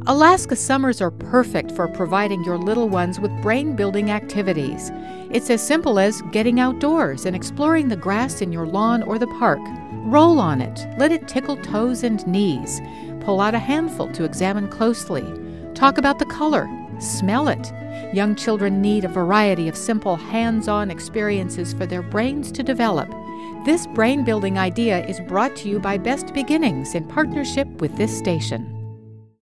Alaska summers are perfect for providing your little ones with brain-building activities. It's as simple as getting outdoors and exploring the grass in your lawn or the park. Roll on it, let it tickle toes and knees. Pull out a handful to examine closely. Talk about the color, smell it. Young children need a variety of simple hands-on experiences for their brains to develop. This brain-building idea is brought to you by Best Beginnings in partnership with this station.